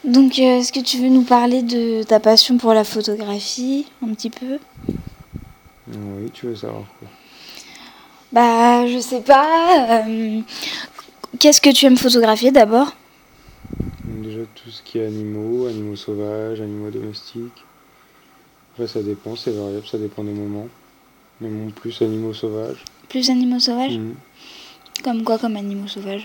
Donc, est-ce que tu veux nous parler de ta passion pour la photographie, un petit peu? Oui, tu veux savoir quoi? Bah, je sais pas. Qu'est-ce que tu aimes photographier d'abord? Donc déjà tout ce qui est animaux sauvages, animaux domestiques. Après ça dépend, c'est variable, ça dépend des moments. Mais mon plus animaux sauvages. Plus animaux sauvages? Mhm. Comme quoi, comme animaux sauvages?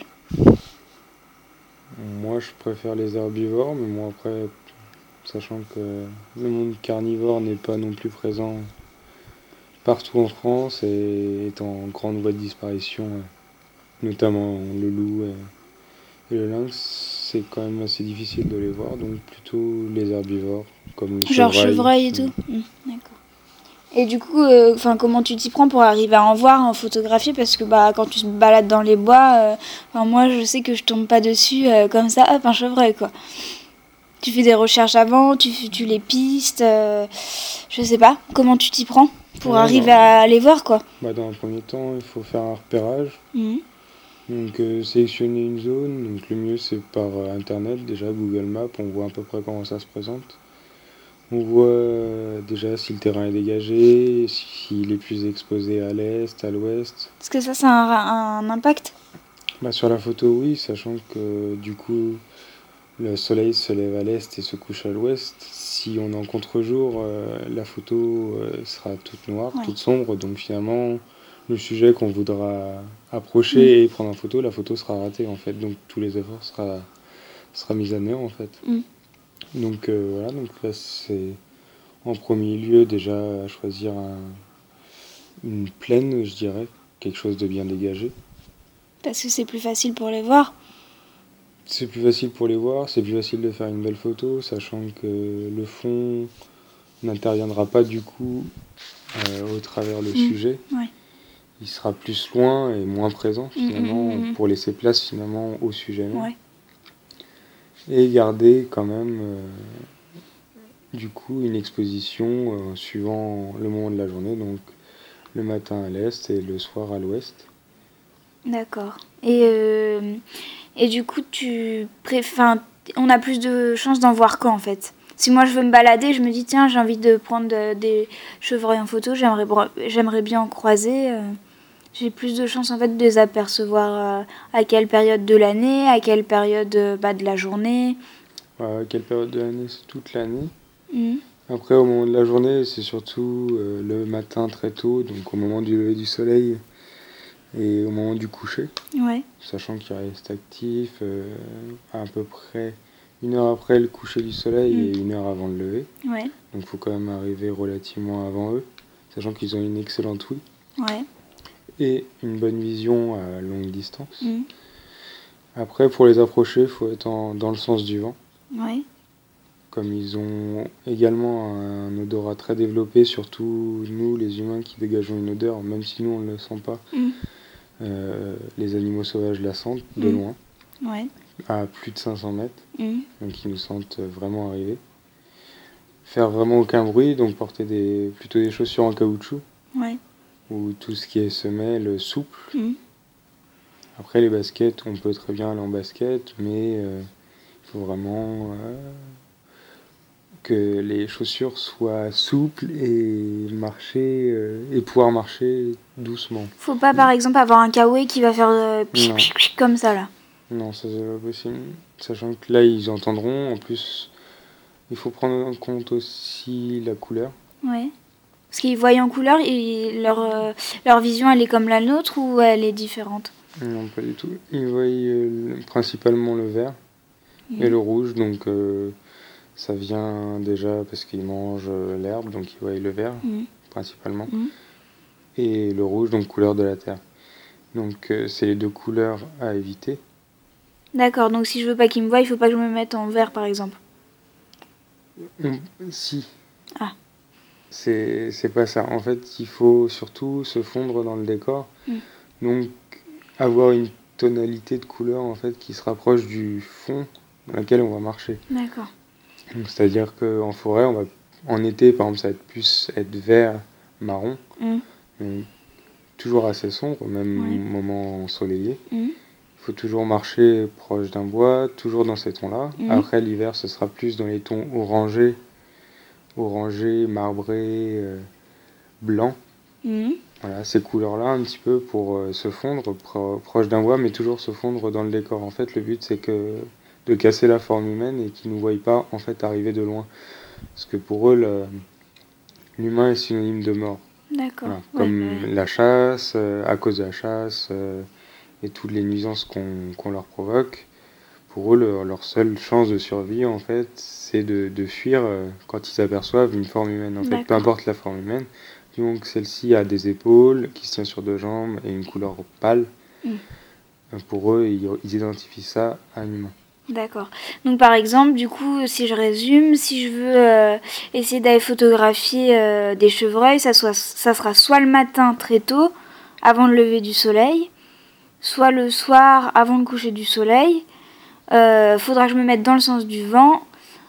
Moi je préfère les herbivores, mais moi après, sachant que le monde carnivore n'est pas non plus présent partout en France et est en grande voie de disparition, notamment le loup et le lynx, c'est quand même assez difficile de les voir, donc plutôt les herbivores, comme le Genre chevreuil. chevreuil et tout? D'accord. Et du coup, comment tu t'y prends pour arriver à en voir, en photographie? Parce que bah, quand tu te balades dans les bois, moi je sais que je tombe pas dessus comme ça, hop, un chevreuil quoi. Tu fais des recherches avant, tu les pistes, je sais pas. Comment tu t'y prends pour Ouais, arriver à les voir quoi? dans un premier temps, il faut faire un repérage. Mhm. Donc sélectionner une zone, donc le mieux c'est par internet, déjà Google Maps, on voit à peu près comment ça se présente. On voit déjà si le terrain est dégagé, s'il est plus exposé à l'est, à l'ouest. Est-ce que ça a un impact? Sur la photo oui, sachant que du coup le soleil se lève à l'est et se couche à l'ouest. Si on est en contre-jour, la photo sera toute noire, Ouais. toute sombre, donc finalement le sujet qu'on voudra Mhm. approcher et prendre en photo, la photo sera ratée en fait, donc tous les efforts sera mis à néant en fait. Mhm. Donc voilà, donc là c'est en premier lieu déjà à choisir une plaine, je dirais, quelque chose de bien dégagé. Parce que c'est plus facile pour les voir. C'est plus facile pour les voir, c'est plus facile de faire une belle photo, sachant que le fond n'interviendra pas du coup au travers le sujet. Ouais. Il sera plus loin et moins présent finalement pour laisser place finalement au sujet même. Ouais. Et garder quand même du coup une exposition suivant le moment de la journée, donc le matin à l'est et le soir à l'ouest. D'accord. Et du coup, on a plus de chances d'en voir quand en fait? Si moi je veux me balader, je me dis tiens, j'ai envie de prendre des chevreuils en photo, j'aimerais bien en croiser. J'ai plus de chances en fait de les apercevoir à quelle période de l'année, à quelle période de la journée. Quelle période de l'année? C'est toute l'année. Mhm. Après au moment de la journée, c'est surtout le matin très tôt, donc au moment du lever du soleil et au moment du coucher. Ouais. Sachant qu'il reste actif à peu près une heure après le coucher du soleil et une heure avant le lever. Ouais. Donc il faut quand même arriver relativement avant eux, sachant qu'ils ont une excellente ouïe Ouais. et une bonne vision à longue distance. Mhm. Après, pour les approcher, il faut être dans le sens du vent. Ouais. Comme ils ont également un odorat très développé, surtout nous les humains qui dégageons une odeur, même si nous on ne le sent pas, Mhm. les animaux sauvages la sentent de loin, Ouais. à plus de 500 mètres, Mhm. donc ils nous sentent vraiment arriver. Faire vraiment aucun bruit, donc porter plutôt des chaussures en caoutchouc, Ouais. ou tout ce qui est semelle souple. Mhm. Après les baskets, on peut très bien aller en basket, mais il faut vraiment que les chaussures soient souples et marcher et pouvoir marcher doucement. Faut pas par exemple avoir un kawaii qui va faire Non, comme ça là. non, ça c'est pas possible. Sachant que là ils entendront. En plus, il faut prendre en compte aussi la couleur. Ouais. Parce qu'ils voient en couleur et leur vision elle est comme la nôtre ou elle est différente? Non, pas du tout. Ils voient principalement le vert et le rouge, donc ça vient déjà parce qu'ils mangent l'herbe, donc ils voient le vert principalement. Et le rouge, donc couleur de la terre. Donc c'est les deux couleurs à éviter. D'accord, donc si je veux pas qu'ils me voient, il faut pas que je me mette en vert par exemple. Si. Ah. C'est pas ça. En fait, il faut surtout se fondre dans le décor. Donc avoir une tonalité de couleur en fait qui se rapproche du fond dans lequel on va marcher. D'accord. Donc c'est-à-dire qu'en forêt, en été par exemple, ça va plus être vert, marron, donc toujours assez sombre, même moment ensoleillé. Il faut toujours marcher proche d'un bois, toujours dans ces tons-là. Après, l'hiver, ce sera plus dans les tons orangés, marbrés, blancs. Voilà, ces couleurs-là, un petit peu pour se fondre proche d'un bois, mais toujours se fondre dans le décor. En fait, le but, c'est de casser la forme humaine et qu'ils ne nous voient pas en fait arriver de loin. Parce que pour eux, l'humain est synonyme de mort. D'accord. Voilà, comme la chasse, à cause de la chasse et toutes les nuisances qu'on leur provoque. Pour eux, leur seule chance de survie, en fait, c'est de fuir quand ils aperçoivent une forme humaine. En fait, peu importe la forme humaine, donc celle-ci a des épaules, qui se tient sur deux jambes et une couleur pâle. Pour eux, ils identifient ça à un humain. D'accord. Donc par exemple, du coup, si je résume, si je veux essayer d'aller photographier des chevreuils, ça sera soit le matin très tôt, avant le lever du soleil, soit le soir avant le coucher du soleil. Faudra que je me mette dans le sens du vent,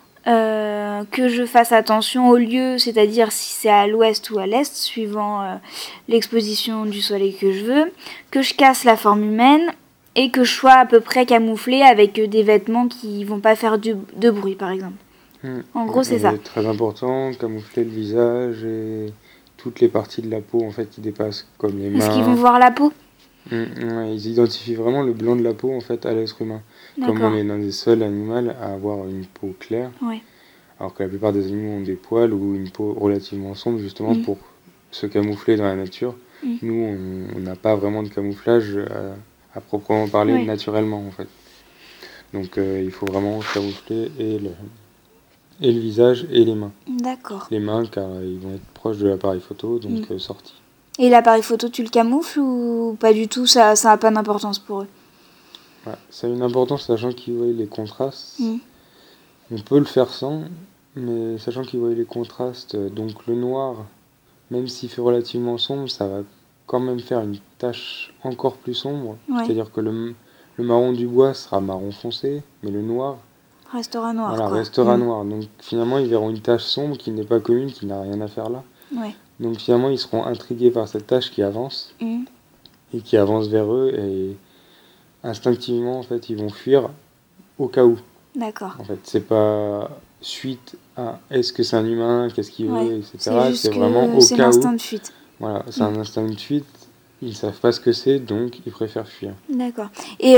que je fasse attention au lieu, c'est-à-dire si c'est à l'ouest ou à l'est, suivant l'exposition du soleil que je veux, que je casse la forme humaine et que je sois à peu près camouflée avec des vêtements qui vont pas faire de bruit, par exemple. En gros, c'est ça. C'est très important, camoufler le visage et toutes les parties de la peau en fait qui dépassent, comme les mains. Est-ce qu'ils vont voir la peau ? Ouais, ils identifient vraiment le blanc de la peau en fait à l'être humain. Comme on est l'un des seuls animaux à avoir une peau claire, alors que la plupart des animaux ont des poils ou une peau relativement sombre justement pour se camoufler dans la nature. Nous, on n'a pas vraiment de camouflage à proprement parler naturellement en fait. Donc il faut vraiment camoufler et le visage et les mains. D'accord. Les mains car ils vont être proches de l'appareil photo, donc sortis. Et l'appareil photo, tu le camoufles ou pas du tout, ça n'a pas d'importance pour eux ? Ouais, ça a une importance sachant qu'ils voient les contrastes. On peut le faire sans, mais sachant qu'ils voient les contrastes, donc le noir, même s'il fait relativement sombre, ça va quand même faire une tache encore plus sombre. C'est-à-dire que le marron du bois sera marron foncé, mais le noir restera noir. Restera noir. Donc finalement, ils verront une tache sombre qui n'est pas commune, qui n'a rien à faire là. Donc finalement, ils seront intrigués par cette tache qui avance et qui avance vers eux et instinctivement, en fait, ils vont fuir au cas où. D'accord. En fait, c'est pas suite à est-ce que c'est un humain, qu'est-ce qu'il veut, etc. C'est vraiment au cas où. C'est l'instinct de fuite. Voilà, c'est un instinct de fuite. Ils savent pas ce que c'est, donc ils préfèrent fuir. D'accord.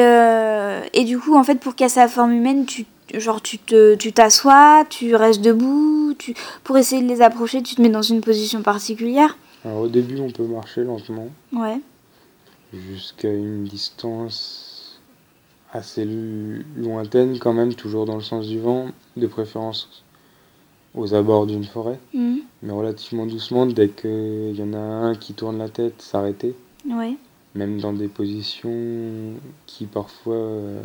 Et du coup, en fait, pour casser la forme humaine, tu t'assois, tu restes debout, pour essayer de les approcher, tu te mets dans une position particulière ? Alors au début, on peut marcher lentement. Ouais. Jusqu'à une distance assez lointaine quand même, toujours dans le sens du vent, de préférence aux abords d'une forêt, mais relativement doucement, dès qu'il y en a un qui tourne la tête, s'arrêter. Même dans des positions qui parfois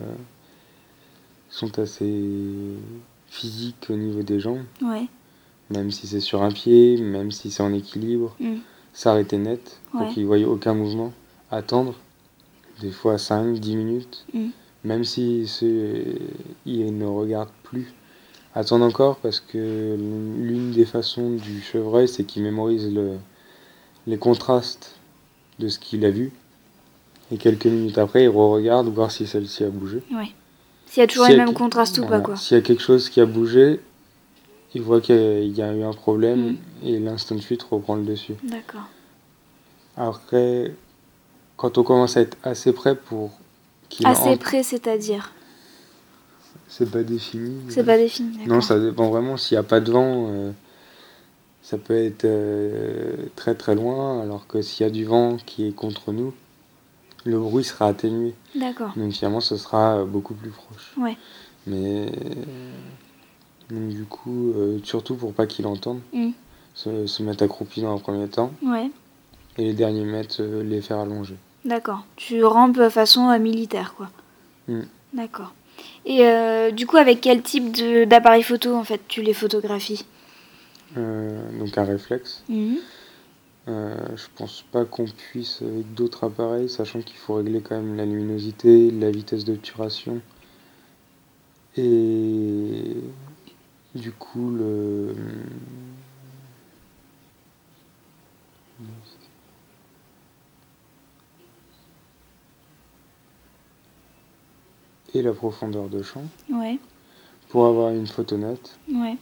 sont assez physiques au niveau des jambes. Même si c'est sur un pied, même si c'est en équilibre, s'arrêter net pour qu'ils ne voient aucun mouvement. Attendre, des fois 5-10 minutes, même si ils ne regardent plus. Attendre encore parce que l'une des façons du chevreuil, c'est qu'il mémorise les contrastes de ce qu'il a vu. Et quelques minutes après, il re-regarde voir si celle-ci a bougé. S'il y a toujours les mêmes contrastes ou pas, quoi. S'il y a quelque chose qui a bougé, il voit qu'il y a eu un problème et l'instinct de fuite reprend le dessus. D'accord. Après, quand on commence à être assez près pour qu'il Assez près, c'est-à-dire ? C'est pas défini. C'est pas défini, d'accord. Non, ça dépend vraiment. S'il n'y a pas de vent, ça peut être très très loin, alors que s'il y a du vent qui est contre nous, le bruit sera atténué. D'accord. Donc finalement, ce sera beaucoup plus proche. Mais donc, du coup, surtout pour pas qu'il entende, se mettre accroupi dans un premier temps. Et les derniers mètres, les faire allonger. D'accord. Tu rampes façon militaire, quoi. D'accord. Et du coup, avec quel type d'appareil photo, en fait, tu les photographies ? Donc un réflexe. Je pense pas qu'on puisse avec d'autres appareils, sachant qu'il faut régler quand même la luminosité, la vitesse d'obturation et du coup et la profondeur de champ Ouais. pour avoir une photo nette. Ouais.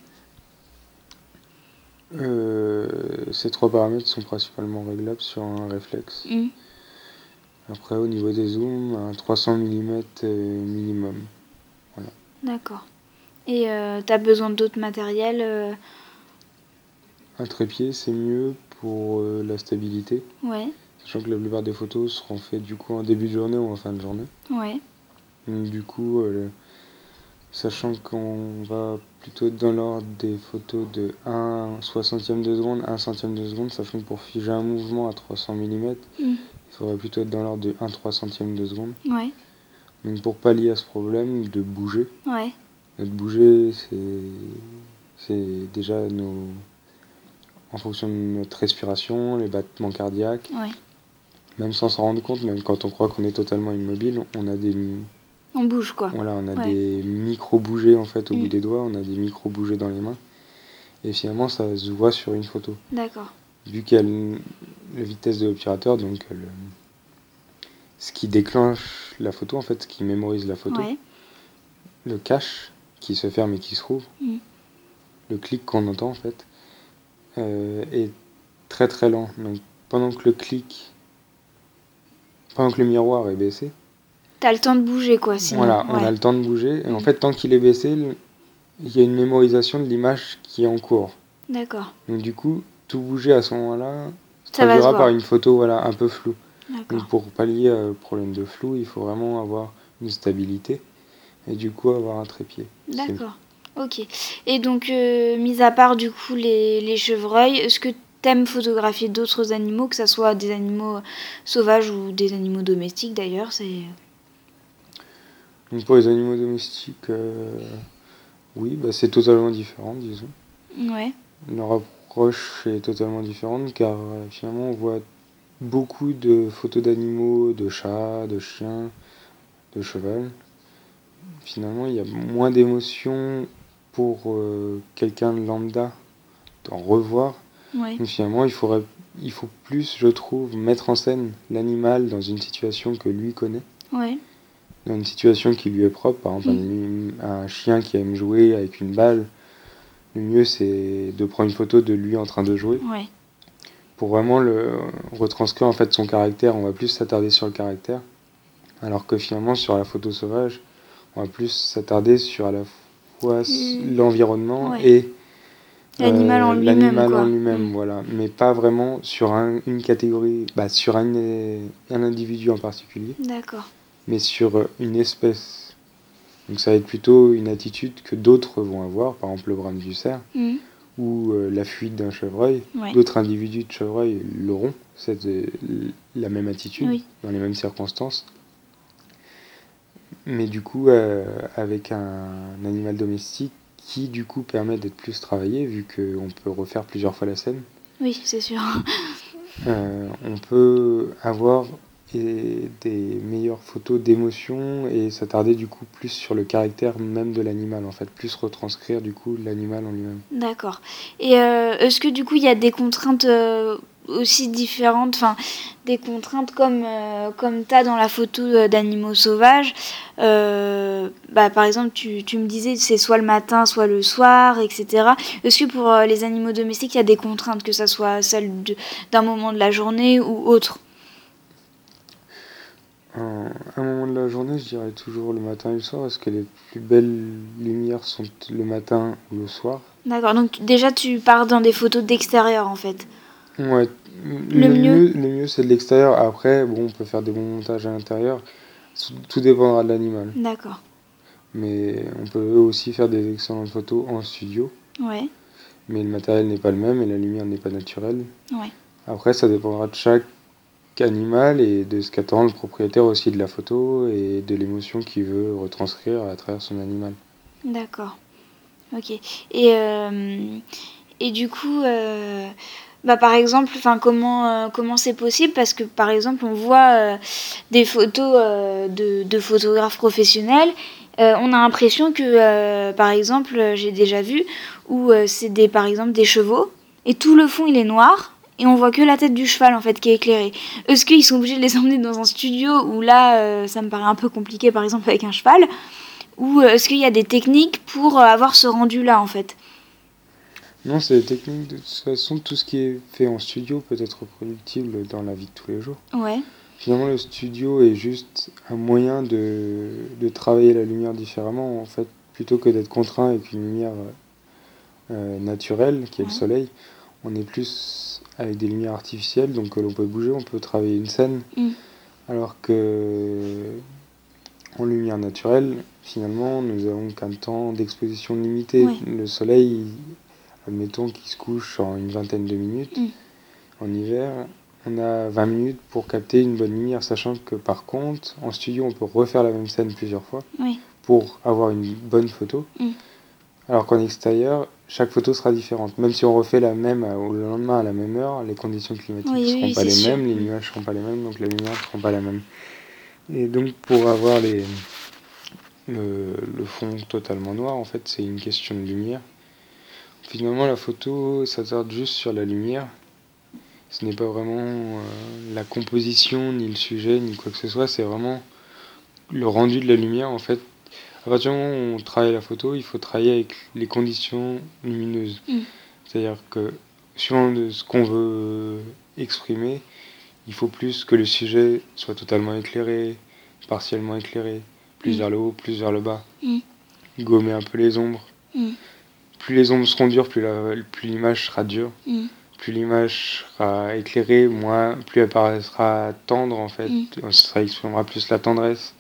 Ces 3 paramètres sont principalement réglables sur un réflexe. Mm. Après, au niveau des zooms, un 300 mm minimum. D'accord. Et t'as besoin d'autres matériels Un trépied, c'est mieux pour la stabilité, Ouais. sachant que la plupart des photos seront faites du coup en début de journée ou en fin de journée. Ouais. Donc du coup, sachant qu'on va plutôt être dans l'ordre des photos de 1/60 de seconde, 1/100 de seconde, sachant que pour figer un mouvement à 300 mm, Mm. il faudrait plutôt être dans l'ordre de 1/300 de seconde. Ouais. Donc pour pallier à ce problème de bouger, Ouais. notre bouger, c'est déjà en fonction de notre respiration, les battements cardiaques, Ouais. même sans s'en rendre compte, même quand on croit qu'on est totalement immobile, on a On bouge, quoi. voilà, on a Ouais. des micro-bougées en fait au bout Mm. des doigts, on a des micro-bougées dans les mains, et finalement ça se voit sur une photo. D'accord. Vu qu'il y a la vitesse de l'obturateur, donc ce qui déclenche la photo, en fait, ce qui mémorise la photo, Ouais. le cache qui se ferme et qui se rouvre, Mm. le clic qu'on entend en fait, est très très lent. Donc pendant que le miroir est baissé, T'as le temps de bouger, quoi, sinon. voilà, on Ouais. a le temps de bouger. Et en Mm. fait, tant qu'il est baissé, il y a une mémorisation de l'image qui est en cours. D'accord. Donc du coup, tout bouger à ce moment-là se Ça va se traduira voir. par une photo voilà, un peu floue. D'accord. Donc pour pallier au problème de flou, il faut vraiment avoir une stabilité et du coup avoir un trépied. D'accord. Ok. Et donc, mis à part du coup les chevreuils, est-ce que t'aimes photographier d'autres animaux, que ce soit des animaux sauvages ou des animaux domestiques d'ailleurs, Donc pour les animaux domestiques, oui, c'est totalement différent, disons. Ouais. Leur approche est totalement différente car finalement on voit beaucoup de photos d'animaux, de chats, de chiens, de cheval. Finalement, il y a moins d'émotions pour quelqu'un de lambda d'en revoir. Ouais. Donc finalement, il faut plus, je trouve, mettre en scène l'animal dans une situation que lui connaît, Ouais. dans une situation qui lui est propre. Par exemple, un chien qui aime jouer avec une balle, le mieux c'est de prendre une photo de lui en train de jouer. Ouais. Pour vraiment le retranscrire en fait son caractère, on va plus s'attarder sur le caractère. Alors que finalement, sur la photo sauvage, on va plus s'attarder sur à la fois l'environnement Ouais. et L'animal en lui-même, l'animal quoi. en lui-même, voilà. Mais pas vraiment sur une catégorie, sur un individu en particulier, D'accord. mais sur une espèce. Donc ça va être plutôt une attitude que d'autres vont avoir, par exemple le brame du cerf, Mm. ou la fuite d'un chevreuil. Ouais. D'autres individus de chevreuil l'auront, c'est la même attitude, Oui. dans les mêmes circonstances. Mais du coup, avec un animal domestique qui du coup permet d'être plus travaillé, vu qu'on peut refaire plusieurs fois la scène, Oui, c'est sûr. on peut avoir des meilleures photos d'émotion et s'attarder du coup plus sur le caractère même de l'animal, en fait, plus retranscrire du coup l'animal en lui-même. D'accord. Et est-ce que du coup il y a des contraintes aussi différentes, enfin des contraintes comme t'as dans la photo d'animaux sauvages, par exemple tu me disais c'est soit le matin, soit le soir, etc. Est-ce que pour les animaux domestiques il y a des contraintes, que ça soit celle d'un moment de la journée ou autre? Un moment de la journée, je dirais toujours le matin et le soir, parce que les plus belles lumières sont le matin ou le soir. D'accord, donc déjà tu pars dans des photos d'extérieur en fait. Ouais, Le mieux c'est de l'extérieur. Après, bon, on peut faire des bons montages à l'intérieur. Tout dépendra de l'animal. D'accord. Mais on peut aussi faire des excellentes photos en studio. Ouais. Mais le matériel n'est pas le même et la lumière n'est pas naturelle. Ouais. Après, ça dépendra de chaque animal et de ce qu'attend le propriétaire aussi de la photo et de l'émotion qu'il veut retranscrire à travers son animal. D'accord. Ok. Et du coup, par exemple, comment c'est possible? Parce que par exemple, on voit des photos de photographes professionnels. On a l'impression que, par exemple, j'ai déjà vu où c'est par exemple des chevaux et tout le fond il est noir et on voit que la tête du cheval en fait qui est éclairée. Est-ce qu'ils sont obligés de les emmener dans un studio où là ça me paraît un peu compliqué par exemple avec un cheval, ou est-ce qu'il y a des techniques pour avoir ce rendu là en fait? Non, c'est des techniques. De toute façon, tout ce qui est fait en studio peut être reproductible dans la vie de tous les jours. Ouais. Finalement, le studio est juste un moyen de travailler la lumière différemment, en fait, plutôt que d'être contraint avec une lumière naturelle, qui est le Ouais. soleil. On est plus avec des lumières artificielles, donc l'on peut bouger, on peut travailler une scène, alors que en lumière naturelle, finalement, nous avons qu'un temps d'exposition limité. Ouais. Le soleil, admettons qu'il se couche en une vingtaine de minutes. En hiver, on a 20 minutes pour capter une bonne lumière, sachant que par contre, en studio, on peut refaire la même scène plusieurs fois pour avoir une bonne photo. Alors qu'en extérieur, chaque photo sera différente. Même si on refait la même le lendemain à la même heure, les conditions climatiques ne seront pas les mêmes, les nuages ne seront pas les mêmes, donc la lumière ne sera pas la même. Et donc pour avoir le fond totalement noir, en fait, c'est une question de lumière. Finalement, la photo s'attarde juste sur la lumière. Ce n'est pas vraiment la composition, ni le sujet, ni quoi que ce soit. C'est vraiment le rendu de la lumière, en fait. À partir du moment où on travaille la photo, il faut travailler avec les conditions lumineuses. C'est-à-dire que, suivant de ce qu'on veut exprimer, il faut plus que le sujet soit totalement éclairé, partiellement éclairé, plus vers le haut, plus vers le bas. Gommer un peu les ombres. Plus les ombres seront dures, plus l'image sera dure. Plus l'image sera éclairée, plus elle paraîtra tendre, en fait. Ça exprimera plus la tendresse.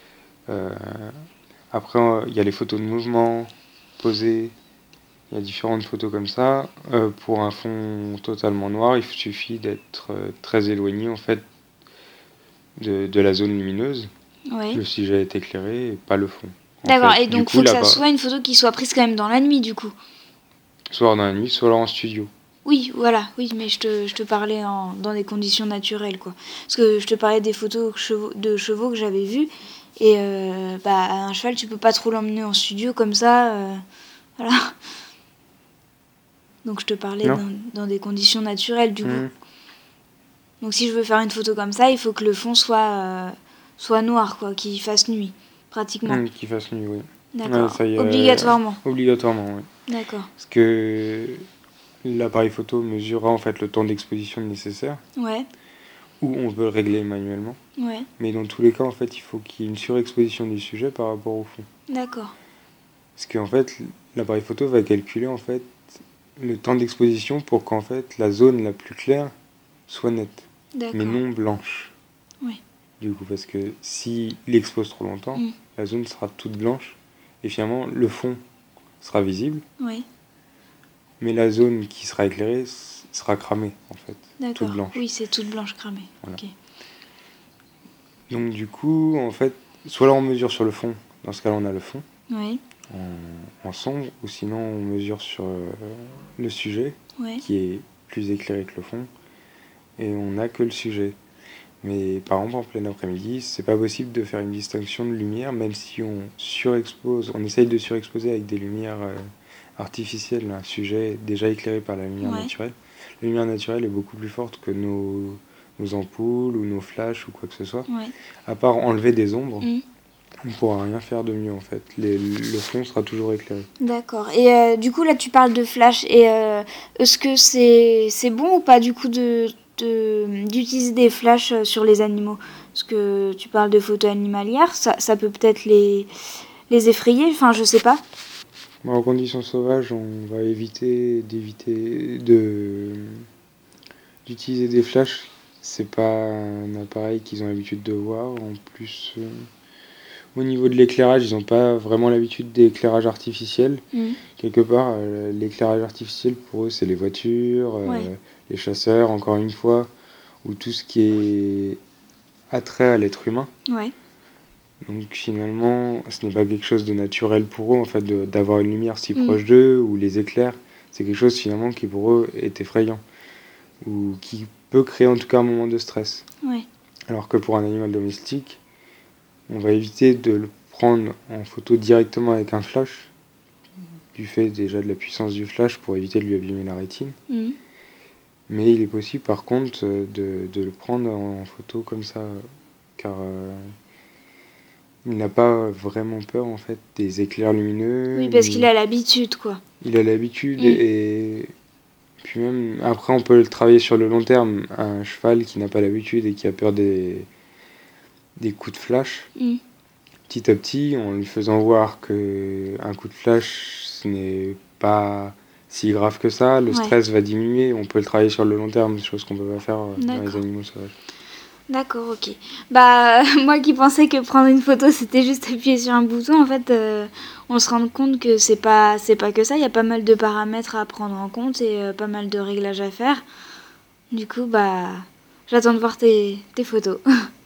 Après, il y a les photos de mouvement, posées. Il y a différentes photos comme ça. Pour un fond totalement noir, il suffit d'être très éloigné, en fait, de la zone lumineuse. Le sujet est éclairé et pas le fond. D'accord, et donc il faut que ça soit une photo qui soit prise quand même dans la nuit, du coup. Soit dans la nuit, soit en studio. Oui, voilà, oui, mais je te parlais dans des conditions naturelles, quoi. Parce que je te parlais des photos de chevaux que j'avais vues, et un cheval, tu peux pas trop l'emmener en studio comme ça, voilà. Donc je te parlais dans des conditions naturelles, du coup. Donc si je veux faire une photo comme ça, il faut que le fond soit noir, quoi, qu'il fasse nuit, pratiquement. Qu'il fasse nuit, oui. D'accord, obligatoirement. Obligatoirement, oui. D'accord. Parce que l'appareil photo mesurera en fait le temps d'exposition nécessaire. Ou on peut le régler manuellement. Mais dans tous les cas, en fait, il faut qu'il y ait une surexposition du sujet par rapport au fond. D'accord. Parce qu'en fait, l'appareil photo va calculer en fait le temps d'exposition pour qu'en fait la zone la plus claire soit nette, mais non blanche. Du coup, parce que s'il expose trop longtemps, la zone sera toute blanche et finalement le fond sera visible. Mais la zone qui sera éclairée sera cramée, en fait. D'accord. Toute blanche. Oui, c'est toute blanche cramée. Voilà. Donc du coup, en fait, soit là on mesure sur le fond, dans ce cas-là on a le fond, en sombre, ou sinon on mesure sur le sujet, qui est plus éclairé que le fond, et on n'a que le sujet. Mais par exemple, en plein après-midi, c'est pas possible de faire une distinction de lumière, même si on essaye de surexposer avec des lumières artificielles un sujet déjà éclairé par la lumière naturelle. La lumière naturelle est beaucoup plus forte que nos ampoules ou nos flashs ou quoi que ce soit. À part enlever des ombres, on ne pourra rien faire de mieux en fait. Le fond sera toujours éclairé. D'accord. Et du coup là tu parles de flash, et est-ce que c'est bon ou pas du coup d'utiliser des flashs sur les animaux? Parce que tu parles de photos animalières, ça peut peut-être les effrayer, enfin je sais pas. En conditions sauvages, on va éviter d'utiliser des flashs. C'est pas un appareil qu'ils ont l'habitude de voir. En plus, au niveau de l'éclairage, ils n'ont pas vraiment l'habitude d'éclairage artificiel. Quelque part, l'éclairage artificiel pour eux, c'est les voitures, les chasseurs, encore une fois, ou tout ce qui est attrait à l'être humain. Donc finalement, ce n'est pas quelque chose de naturel pour eux, en fait, d'avoir une lumière si proche d'eux, ou les éclairs. C'est quelque chose finalement qui pour eux est effrayant, ou qui peut créer en tout cas un moment de stress. Alors que pour un animal domestique, on va éviter de le prendre en photo directement avec un flash, du fait déjà de la puissance du flash pour éviter de lui abîmer la rétine. Mais il est possible par contre de le prendre en photo comme ça, car il n'a pas vraiment peur en fait des éclairs lumineux. Oui, parce qu'il a l'habitude, quoi. Il a l'habitude et puis même après on peut le travailler sur le long terme. Un cheval qui n'a pas l'habitude et qui a peur des coups de flash, petit à petit, en lui faisant voir que un coup de flash ce n'est pas si grave que ça, le stress va diminuer, on peut le travailler sur le long terme, des choses qu'on peut pas faire dans les animaux sauvages. D'accord, ok. Bah, moi qui pensais que prendre une photo c'était juste appuyer sur un bouton, en fait, on se rend compte que c'est pas que ça. Il y a pas mal de paramètres à prendre en compte et pas mal de réglages à faire. Du coup, bah, j'attends de voir tes photos.